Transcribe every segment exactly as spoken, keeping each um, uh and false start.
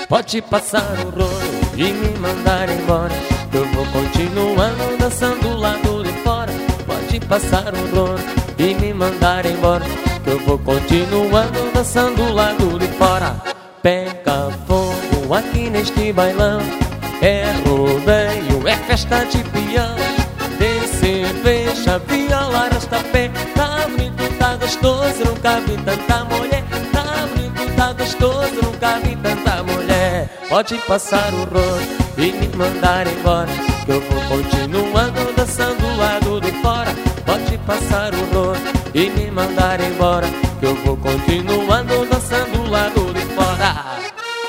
Pode passar o rolo e me mandar embora, eu vou continuando dançando lá do de fora. Pode passar o rolo e me mandar embora, eu vou continuando dançando lá do de fora. Pega fogo aqui neste bailão, é rodeio, é festa de peão. Tem cerveja, viola, arrasta-pé. Tá bonito, tá gostoso, nunca vi tanta mulher. Tá bonito, tá gostoso, nunca vi tanta mulher. Pode passar o rolo e me mandar embora, que eu vou continuando dançando do lado de fora. Pode passar o rolo e me mandar embora, que eu vou continuando dançando do lado de fora.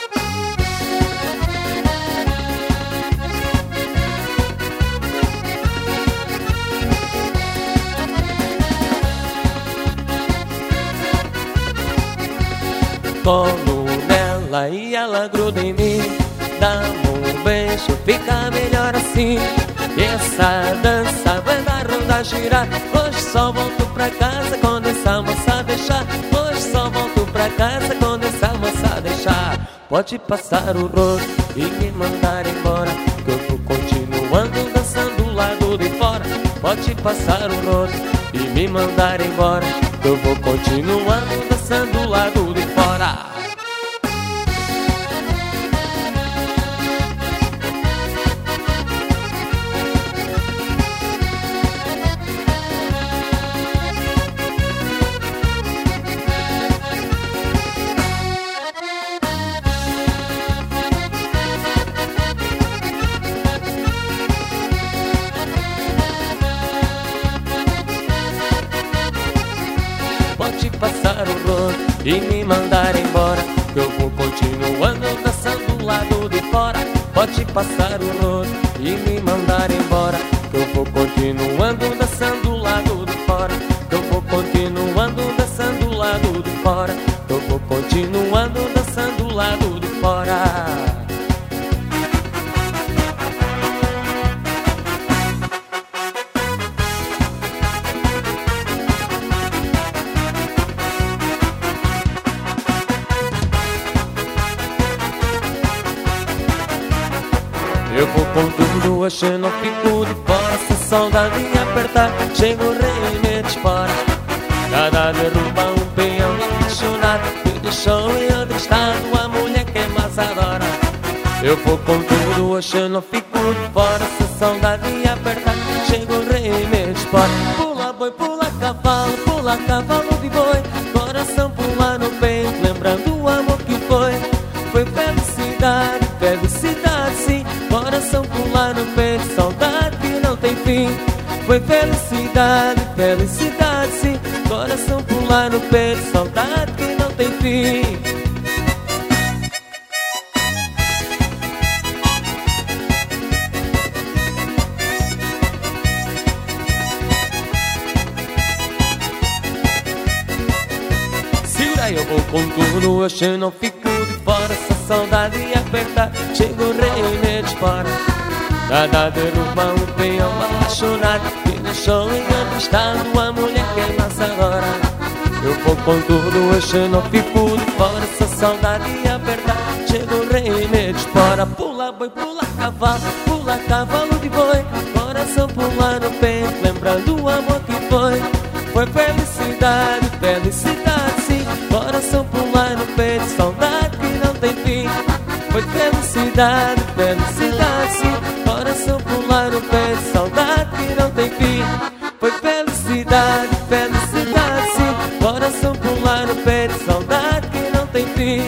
Colo nela e ela gruda em mim, dá um beijo, fica melhor assim. Essa dança vai dar roda girar. Hoje só volto pra casa quando essa moça deixar. Hoje só volto pra casa quando essa moça deixar. Pode passar o rolo e me mandar embora, que eu vou continuando dançando do lado de fora. Pode passar o rolo e me mandar embora, que eu vou continuando dançando do lado de fora. Pode passar o rolo e me mandar embora, que eu vou continuando dançando do lado de fora. Pode passar o rolo e me mandar embora, que eu vou continuando dançando do lado de fora. Que eu vou continuando dançando do lado de fora. Que eu vou continuando dançando do lado de fora. Eu vou com tudo, hoje eu não fico de fora. Se a saudade me apertar, chego o rei e me dispara. Cada derruba um peão apaixonado, que deixou em outro estado a mulher que mais adora. Eu vou com tudo, hoje eu não fico de fora. Se a saudade me apertar, chego o rei e me dispara. Pula boi, pula cavalo, pula cavalo de boi. Coração pula no peito, lembrando o amor que foi. Foi felicidade, felicidade sim. Coração pular no peito, saudade que não tem fim. Foi felicidade, felicidade sim. Coração pular no peito, saudade que não tem fim. Segura aí, eu vou com tudo, hoje eu não fico de fora. Se a saudade apertar, chega o rei e me dispara. Nada derruba um peão apaixonado, que deixou em outro estado a mulher que mais agora. Eu vou com tudo, hoje eu não fico de fora. Se a saudade apertar, chega o rei e me dispara. Pula boi, pula cavalo, pula cavalo de boi. Coração pula no peito, lembrando o amor que foi. Foi felicidade, felicidade sim. Coração pula no peito, saudade que não tem fim. Foi felicidade, felicidade sim. Coração pular no peito, saudade que não tem fim. Foi felicidade, felicidade sim. Coração pular no peito, saudade que não tem fim.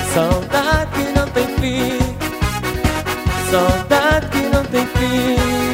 Saudade que não tem fim. Saudade que não tem fim.